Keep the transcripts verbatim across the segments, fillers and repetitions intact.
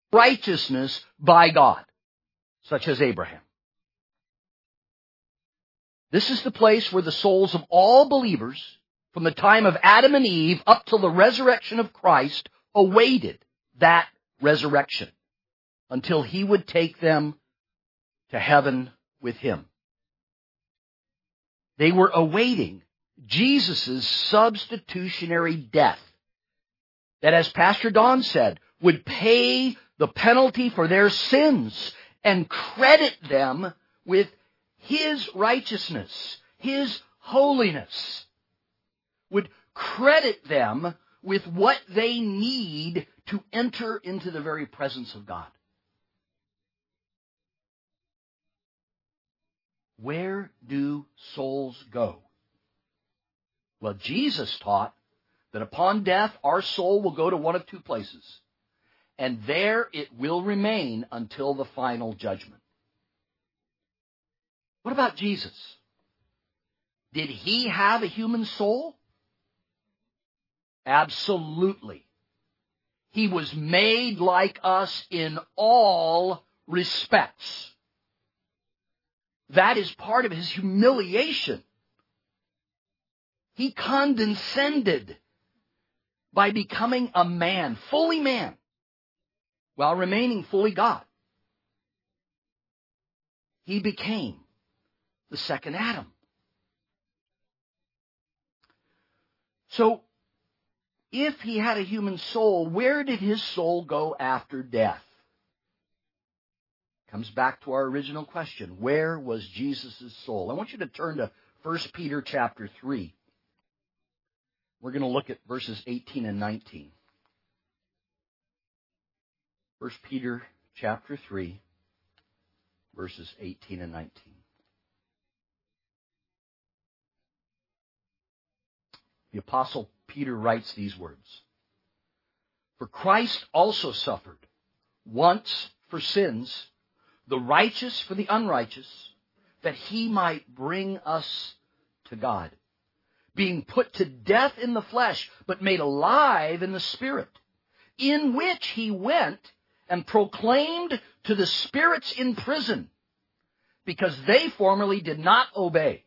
righteousness by God, such as Abraham. This is the place where the souls of all believers, from the time of Adam and Eve up till the resurrection of Christ, awaited that resurrection until He would take them to heaven with Him. They were awaiting Jesus' substitutionary death that, as Pastor Don said, would pay the penalty for their sins and credit them with His righteousness, His holiness, would credit them with what they need to enter into the very presence of God. Where do souls go? Well, Jesus taught that upon death, our soul will go to one of two places, and there it will remain until the final judgment. What about Jesus? Did He have a human soul? Absolutely. He was made like us in all respects. That is part of His humiliation. He condescended by becoming a man, fully man, while remaining fully God. He became the second Adam. So, if He had a human soul, where did His soul go after death? Comes back to our original question. Where was Jesus' soul? I want you to turn to First Peter chapter three. We're going to look at verses eighteen and nineteen. First Peter chapter three, verses eighteen and nineteen. The Apostle Peter writes these words. For Christ also suffered once for sins, the righteous for the unrighteous, that He might bring us to God, being put to death in the flesh, but made alive in the Spirit, in which He went and proclaimed to the spirits in prison, because they formerly did not obey.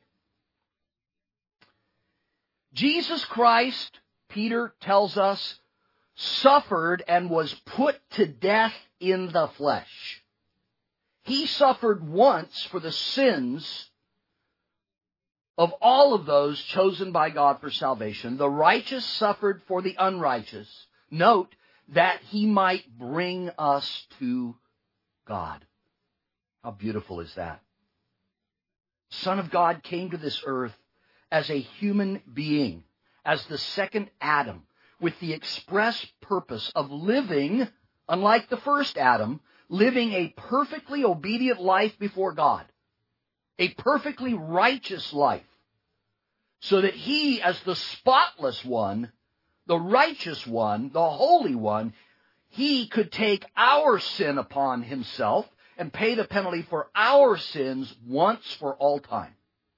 Jesus Christ, Peter tells us, suffered and was put to death in the flesh. He suffered once for the sins of all of those chosen by God for salvation. The righteous suffered for the unrighteous. Note that He might bring us to God. How beautiful is that? Son of God came to this earth as a human being, as the second Adam, with the express purpose of living, unlike the first Adam, living a perfectly obedient life before God, a perfectly righteous life, so that He, as the spotless one, the righteous one, the holy one, He could take our sin upon Himself and pay the penalty for our sins once for all time.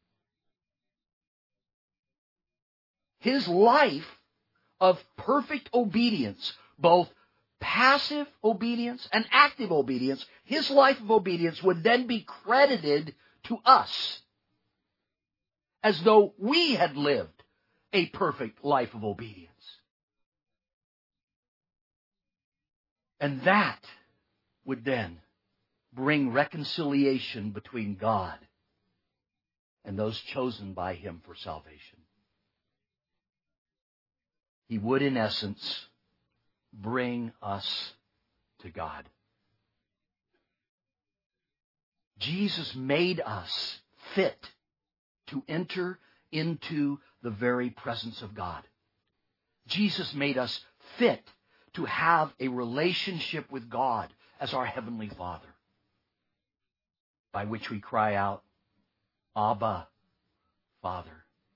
His life of perfect obedience, both passive obedience and active obedience, His life of obedience would then be credited to us as though we had lived a perfect life of obedience. And that would then bring reconciliation between God and those chosen by Him for salvation. He would, in essence, bring us to God. Jesus made us fit to enter into the very presence of God. Jesus made us fit to have a relationship with God as our Heavenly Father, by which we cry out, Abba, Father.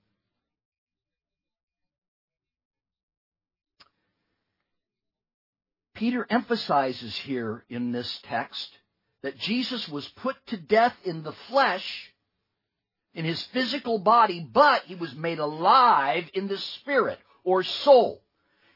Peter emphasizes here in this text that Jesus was put to death in the flesh, in His physical body, but He was made alive in the spirit or soul.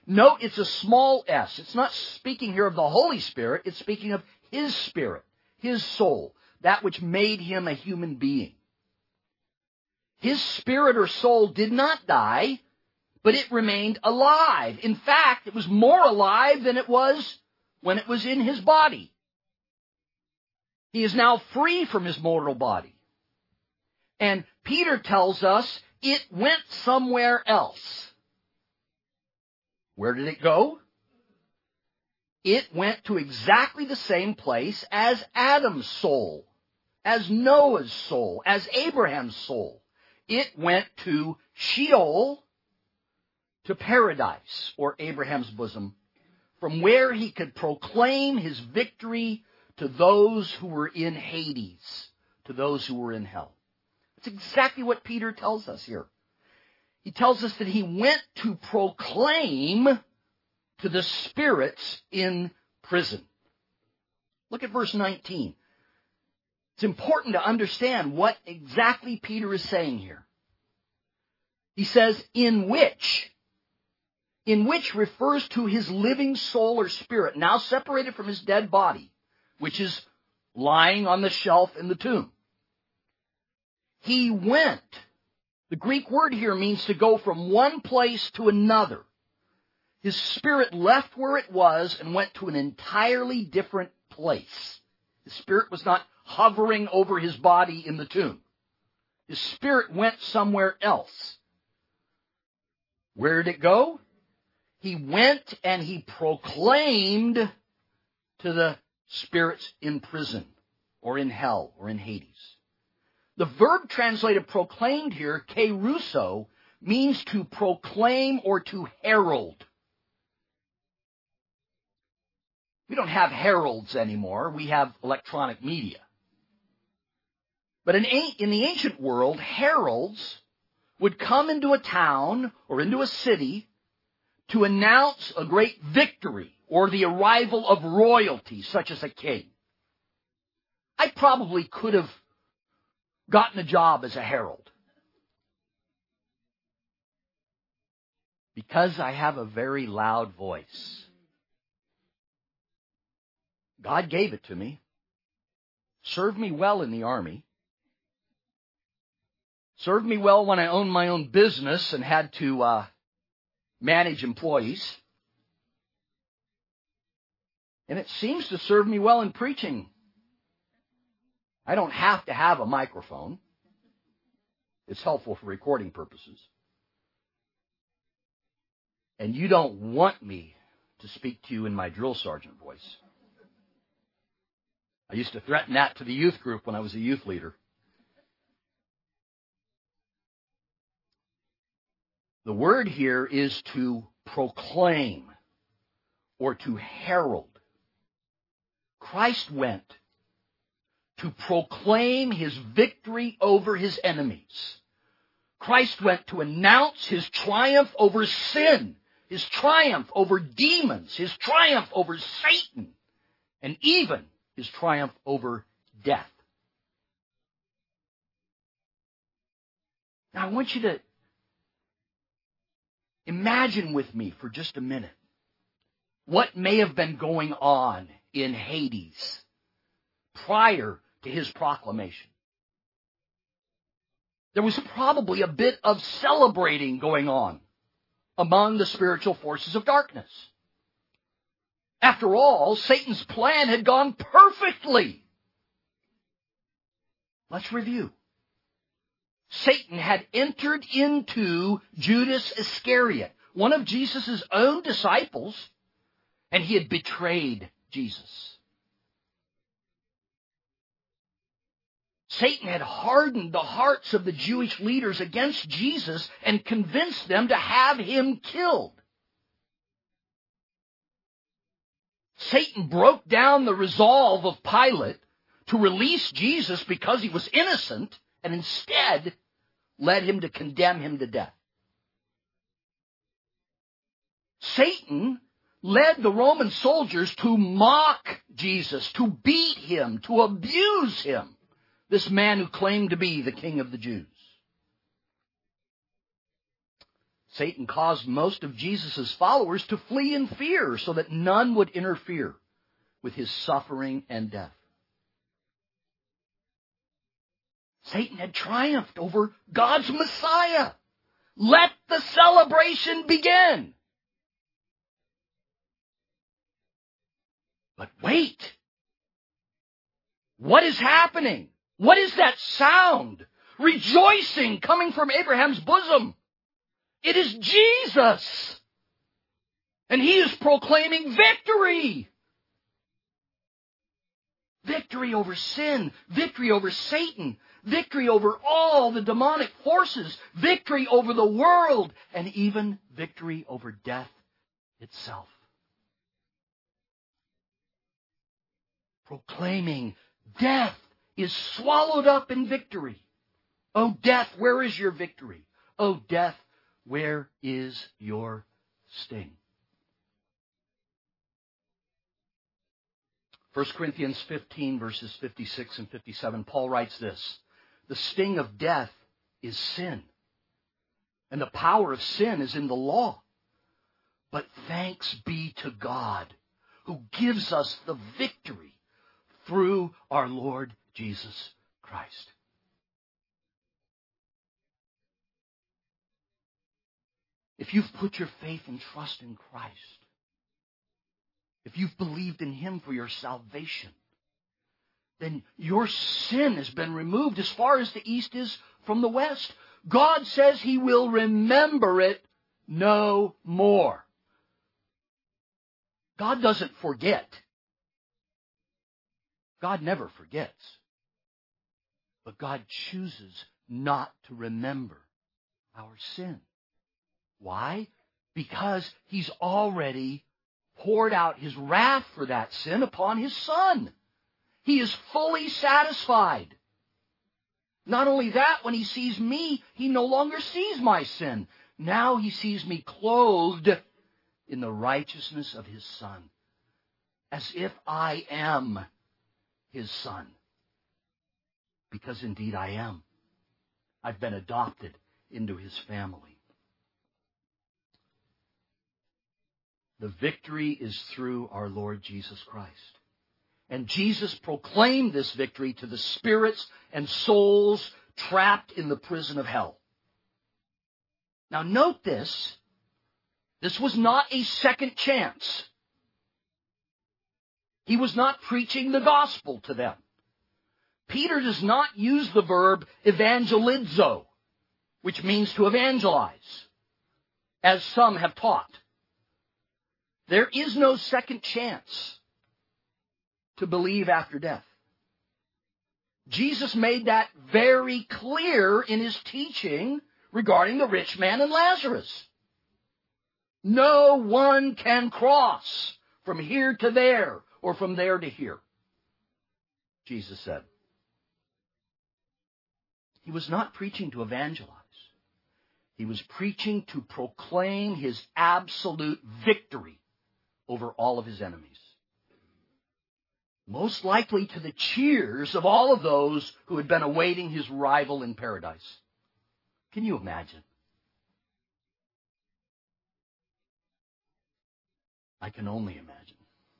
Note it's a small s. It's not speaking here of the Holy Spirit. It's speaking of His Spirit, His soul, that which made Him a human being. His spirit or soul did not die, but it remained alive. In fact, it was more alive than it was when it was in His body. He is now free from His mortal body. And Peter tells us it went somewhere else. Where did it go? It went to exactly the same place as Adam's soul, as Noah's soul, as Abraham's soul. It went to Sheol, to paradise, or Abraham's bosom, from where he could proclaim his victory to those who were in Hades, to those who were in hell. That's exactly what Peter tells us here. He tells us that he went to proclaim to the spirits in prison. Look at verse nineteen. It's important to understand what exactly Peter is saying here. He says, in which, in which refers to his living soul or spirit, now separated from his dead body, which is lying on the shelf in the tomb. He went. The Greek word here means to go from one place to another. His spirit left where it was and went to an entirely different place. His spirit was not hovering over his body in the tomb. His spirit went somewhere else. Where did it go? He went and he proclaimed to the spirits in prison, or in hell, or in Hades. The verb translated proclaimed here, keruso, means to proclaim or to herald. We don't have heralds anymore. We have electronic media. But in, in the ancient world, heralds would come into a town or into a city to announce a great victory or the arrival of royalty, such as a king. I probably could have gotten a job as a herald, because I have a very loud voice. God gave it to me. Served me well in the army. Served me well when I owned my own business and had to uh, manage employees. And it seems to serve me well in preaching. I don't have to have a microphone. It's helpful for recording purposes. And you don't want me to speak to you in my drill sergeant voice. I used to threaten that to the youth group when I was a youth leader. The word here is to proclaim or to herald. Christ went to proclaim his victory over his enemies. Christ went to announce his triumph over sin, his triumph over demons, his triumph over Satan, and even his triumph over death. Now I want you to imagine with me for just a minute what may have been going on in Hades prior to his proclamation. There was probably a bit of celebrating going on among the spiritual forces of darkness. After all, Satan's plan had gone perfectly. Let's review. Satan had entered into Judas Iscariot, one of Jesus' own disciples, and he had betrayed Jesus. Satan had hardened the hearts of the Jewish leaders against Jesus and convinced them to have him killed. Satan broke down the resolve of Pilate to release Jesus because he was innocent, and instead led him to condemn him to death. Satan led the Roman soldiers to mock Jesus, to beat him, to abuse him, this man who claimed to be the King of the Jews. Satan caused most of Jesus' followers to flee in fear so that none would interfere with his suffering and death. Satan had triumphed over God's Messiah. Let the celebration begin. But wait. What is happening? What is that sound? Rejoicing coming from Abraham's bosom. It is Jesus. And he is proclaiming victory. Victory over sin. Victory over Satan. Victory over all the demonic forces. Victory over the world. And even victory over death itself. Proclaiming death is swallowed up in victory. Oh, death, where is your victory? Oh, death, where is your sting? First Corinthians fifteen, verses fifty-six and fifty-seven, Paul writes this: the sting of death is sin, and the power of sin is in the law. But thanks be to God, who gives us the victory through our Lord Jesus Christ. If you've put your faith and trust in Christ, if you've believed in Him for your salvation, then your sin has been removed as far as the east is from the west. God says He will remember it no more. God doesn't forget. God never forgets. But God chooses not to remember our sin. Why? Because He's already poured out His wrath for that sin upon His Son. He is fully satisfied. Not only that, when He sees me, He no longer sees my sin. Now He sees me clothed in the righteousness of His Son, as if I am His Son. Because indeed I am. I've been adopted into His family. The victory is through our Lord Jesus Christ. And Jesus proclaimed this victory to the spirits and souls trapped in the prison of hell. Now note this. This was not a second chance. He was not preaching the gospel to them. Peter does not use the verb evangelizo, which means to evangelize, as some have taught. There is no second chance to believe after death. Jesus made that very clear in His teaching regarding the rich man and Lazarus. No one can cross from here to there or from there to here, Jesus said. He was not preaching to evangelize. He was preaching to proclaim His absolute victory over all of His enemies. Most likely to the cheers of all of those who had been awaiting His arrival in paradise. Can you imagine? I can only imagine.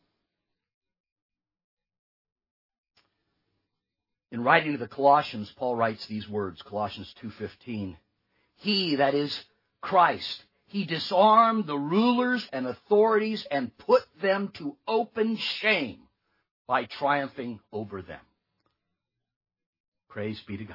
In writing to the Colossians, Paul writes these words, Colossians two fifteen. He, that is Christ, He disarmed the rulers and authorities and put them to open shame by triumphing over them. Praise be to God.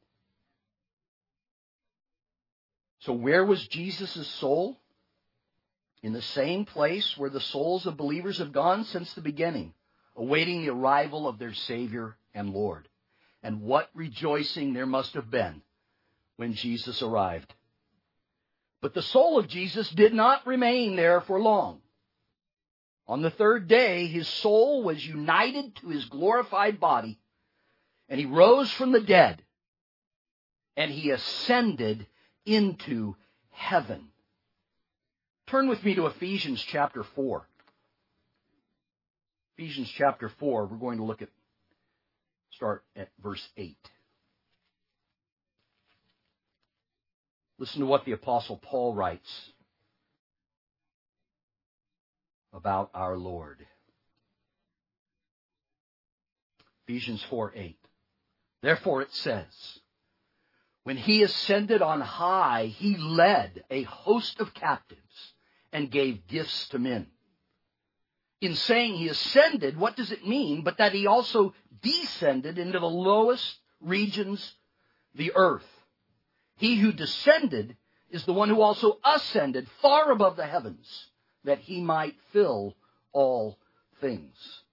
So where was Jesus' soul? In the same place where the souls of believers have gone since the beginning, awaiting the arrival of their Savior and Lord. And what rejoicing there must have been when Jesus arrived. But the soul of Jesus did not remain there for long. On the third day, His soul was united to His glorified body, and He rose from the dead, and He ascended into heaven. Turn with me to Ephesians chapter four. Ephesians chapter four, we're going to look at, start at verse eight. Listen to what the Apostle Paul writes about our Lord. Ephesians four eight. Therefore it says, when he ascended on high, he led a host of captives and gave gifts to men. In saying he ascended, what does it mean but that he also descended into the lowest regions, the earth? He who descended is the one who also ascended far above the heavens, that he might fill all things.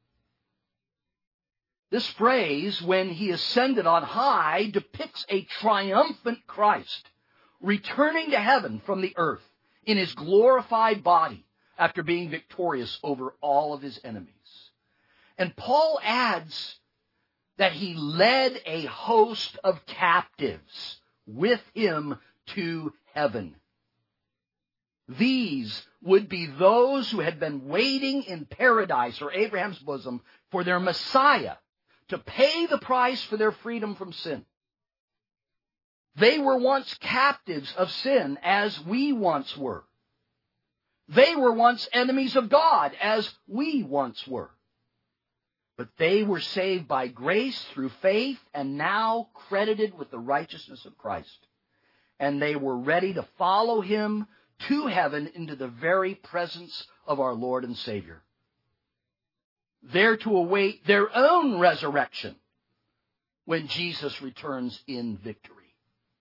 This phrase, when he ascended on high, depicts a triumphant Christ returning to heaven from the earth in his glorified body after being victorious over all of his enemies. And Paul adds that he led a host of captives with him to heaven. These would be those who had been waiting in paradise or Abraham's bosom for their Messiah to pay the price for their freedom from sin. They were once captives of sin, as we once were. They were once enemies of God, as we once were. But they were saved by grace through faith and now credited with the righteousness of Christ. And they were ready to follow him to heaven into the very presence of our Lord and Savior. There to await their own resurrection when Jesus returns in victory.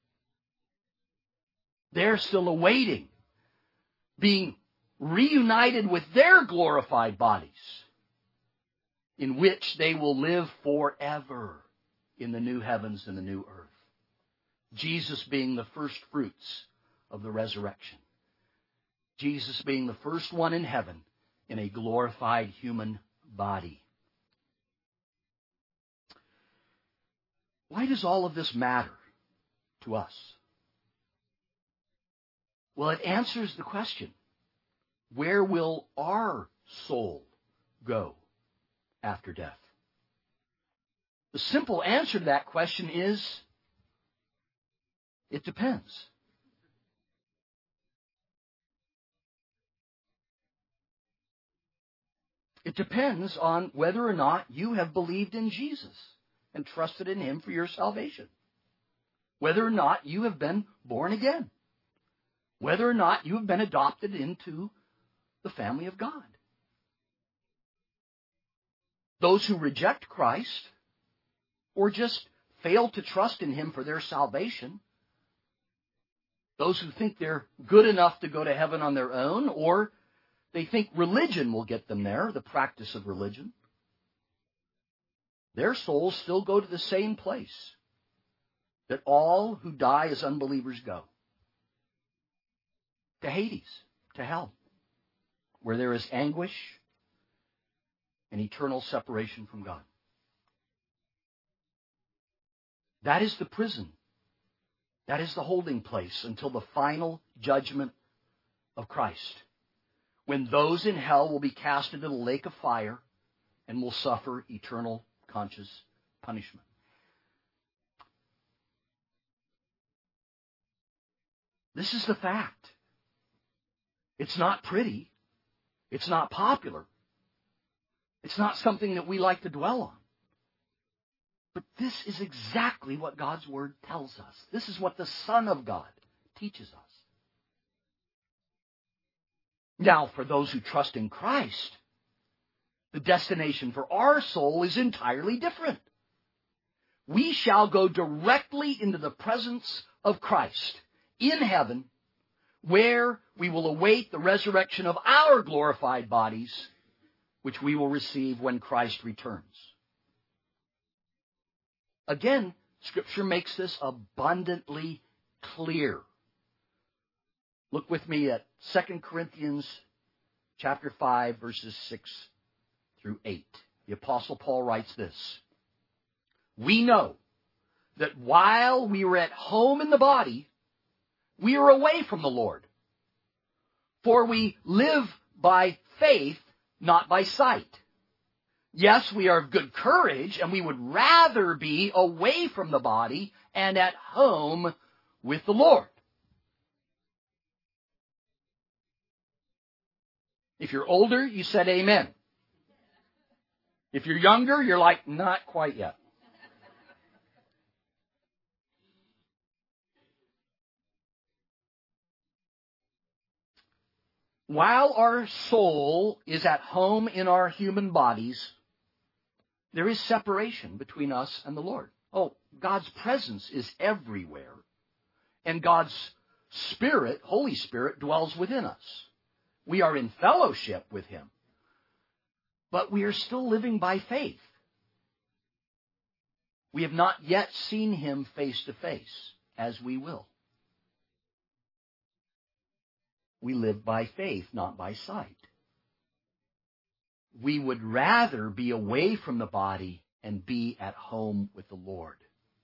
They're still awaiting being reunited with their glorified bodies, in which they will live forever in the new heavens and the new earth. Jesus being the first fruits of the resurrection. Jesus being the first one in heaven in a glorified human body. Why does all of this matter to us? Well, it answers the question, where will our soul go after death? The simple answer to that question is, it depends. It depends on whether or not you have believed in Jesus and trusted in him for your salvation. Whether or not you have been born again. Whether or not you have been adopted into the family of God. Those who reject Christ or just fail to trust in him for their salvation, those who think they're good enough to go to heaven on their own, or they think religion will get them there, the practice of religion, their souls still go to the same place that all who die as unbelievers go. To Hades, to hell, where there is anguish and eternal separation from God. That is the prison. That is the holding place until the final judgment of Christ, when those in hell will be cast into the lake of fire and will suffer eternal conscious punishment. This is the fact. It's not pretty. It's not popular. It's not something that we like to dwell on. But this is exactly what God's Word tells us. This is what the Son of God teaches us. Now, for those who trust in Christ, the destination for our soul is entirely different. We shall go directly into the presence of Christ in heaven, where we will await the resurrection of our glorified bodies, which we will receive when Christ returns. Again, Scripture makes this abundantly clear. Look with me at Second Corinthians chapter five, verses six through eight. The Apostle Paul writes this: we know that while we were at home in the body, we are away from the Lord. For we live by faith, not by sight. Yes, we are of good courage, and we would rather be away from the body and at home with the Lord. If you're older, you said amen. If you're younger, you're like, not quite yet. While our soul is at home in our human bodies, there is separation between us and the Lord. Oh, God's presence is everywhere. And God's Spirit, Holy Spirit, dwells within us. We are in fellowship with Him. But we are still living by faith. We have not yet seen Him face to face, as we will. We live by faith, not by sight. We would rather be away from the body and be at home with the Lord.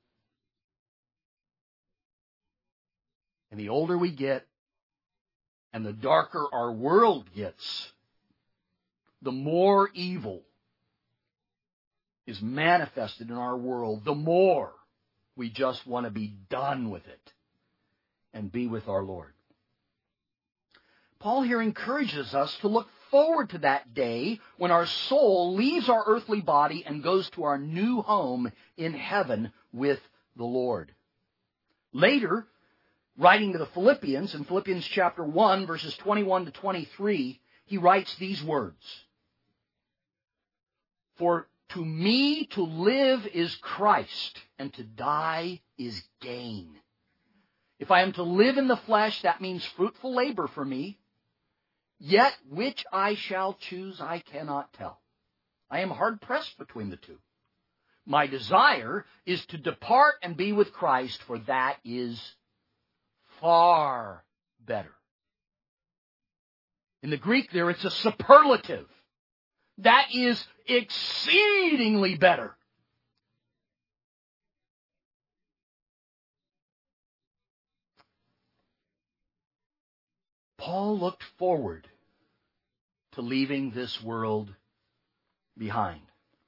And the older we get, and the darker our world gets, the more evil is manifested in our world, the more we just want to be done with it and be with our Lord. Paul here encourages us to look forward to that day when our soul leaves our earthly body and goes to our new home in heaven with the Lord. Later, writing to the Philippians, in Philippians chapter one, verses twenty-one to twenty-three, he writes these words. For to me to live is Christ, and to die is gain. If I am to live in the flesh, that means fruitful labor for me. Yet which I shall choose, I cannot tell. I am hard-pressed between the two. My desire is to depart and be with Christ, for that is far better. In the Greek there, it's a superlative. That is exceedingly better. Paul looked forward to leaving this world behind.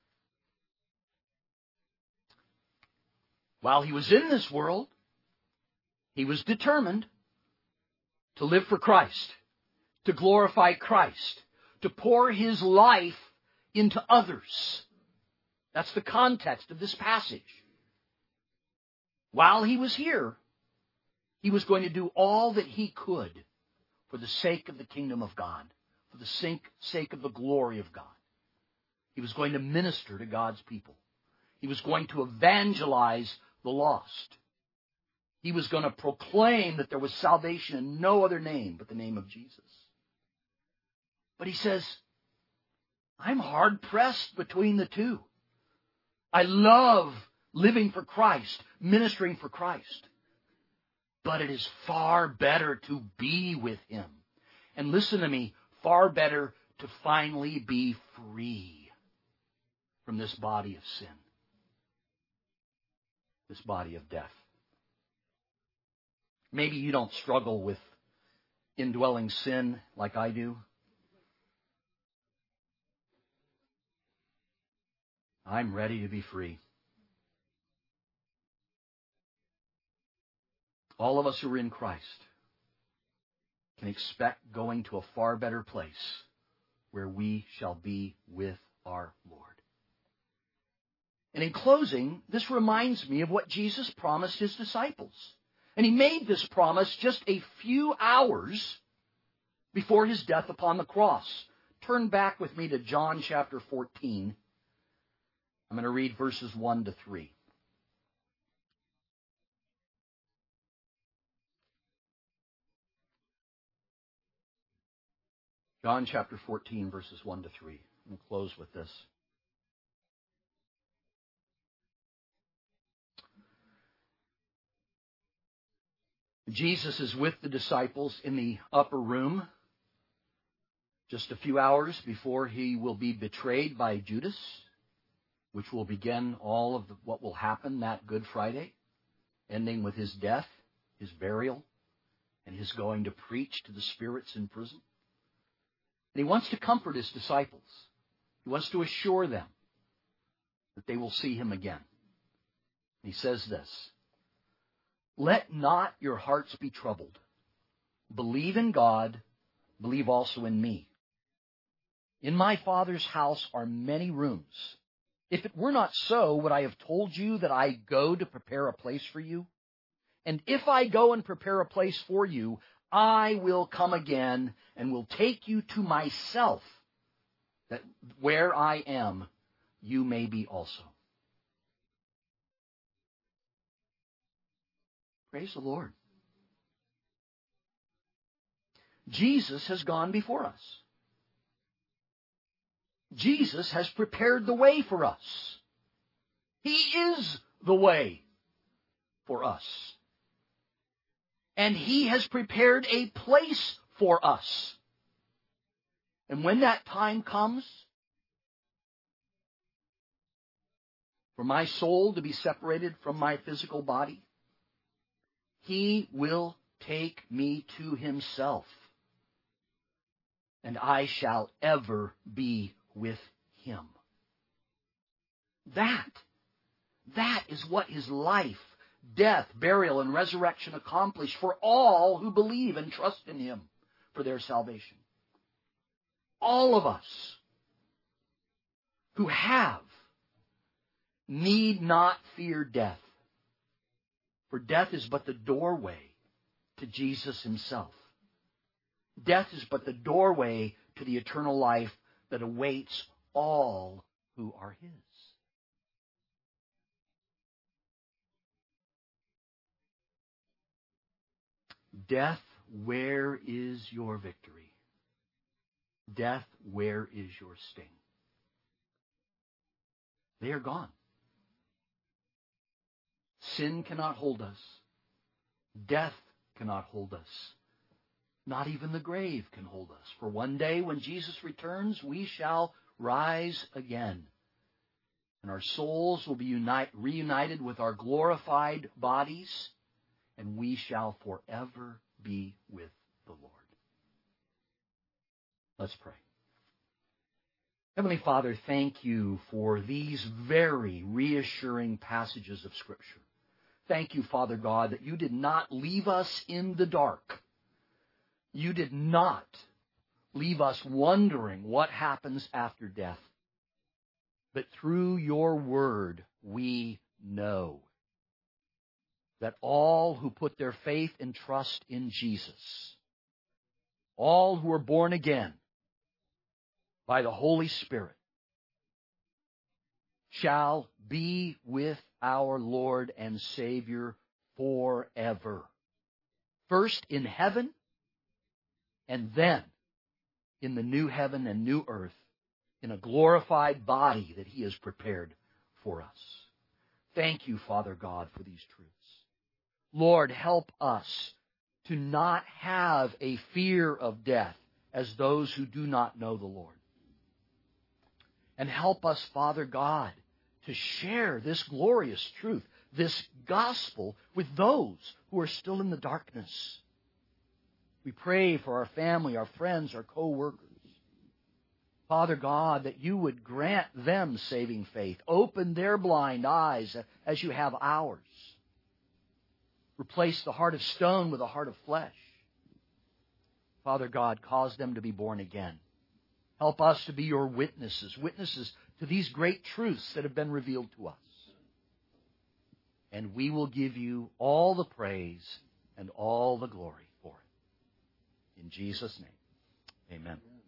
While he was in this world, he was determined to live for Christ, to glorify Christ, to pour his life into others. That's the context of this passage. While he was here, he was going to do all that he could for the sake of the kingdom of God, for the sake of the glory of God. He was going to minister to God's people. He was going to evangelize the lost. He was going to proclaim that there was salvation in no other name but the name of Jesus. But he says, I'm hard-pressed between the two. I love living for Christ, ministering for Christ. But it is far better to be with Him. And listen to me, far better to finally be free from this body of sin, this body of death. Maybe you don't struggle with indwelling sin like I do. I'm ready to be free. All of us who are in Christ can expect going to a far better place where we shall be with our Lord. And in closing, this reminds me of what Jesus promised His disciples. And He made this promise just a few hours before His death upon the cross. Turn back with me to John chapter fourteen. I'm going to read verses one to three. John chapter fourteen, verses one to three. We'll close with this. Jesus is with the disciples in the upper room just a few hours before He will be betrayed by Judas, which will begin all of the, what will happen that Good Friday, ending with His death, His burial, and His going to preach to the spirits in prison. And He wants to comfort His disciples. He wants to assure them that they will see Him again. He says this, let not your hearts be troubled. Believe in God, believe also in me. In my Father's house are many rooms. If it were not so, would I have told you that I go to prepare a place for you? And if I go and prepare a place for you, I will come again and will take you to myself, that where I am, you may be also. Praise the Lord. Jesus has gone before us. Jesus has prepared the way for us. He is the way for us. And He has prepared a place for us. And when that time comes for my soul to be separated from my physical body, He will take me to Himself, and I shall ever be with Him. That, that is what His life, death, burial, and resurrection accomplished for all who believe and trust in Him for their salvation. All of us who have need not fear death, for death is but the doorway to Jesus Himself. Death is but the doorway to the eternal life that awaits all who are His. Death, where is your victory? Death, where is your sting? They are gone. Sin cannot hold us. Death cannot hold us. Not even the grave can hold us. For one day when Jesus returns, we shall rise again. And our souls will be unite, reunited with our glorified bodies, and we shall forever be with the Lord. Let's pray. Heavenly Father, thank You for these very reassuring passages of Scripture. Thank You, Father God, that You did not leave us in the dark. You did not leave us wondering what happens after death. But through Your Word, we know that all who put their faith and trust in Jesus, all who are born again by the Holy Spirit, shall be with our Lord and Savior forever. First in heaven, and then in the new heaven and new earth, in a glorified body that He has prepared for us. Thank You, Father God, for these truths. Lord, help us to not have a fear of death as those who do not know the Lord. And help us, Father God, to share this glorious truth, this gospel, with those who are still in the darkness. We pray for our family, our friends, our co-workers. Father God, that You would grant them saving faith. Open their blind eyes as You have ours. Replace the heart of stone with a heart of flesh. Father God, cause them to be born again. Help us to be Your witnesses, witnesses to these great truths that have been revealed to us. And we will give You all the praise and all the glory for it. In Jesus' name, amen.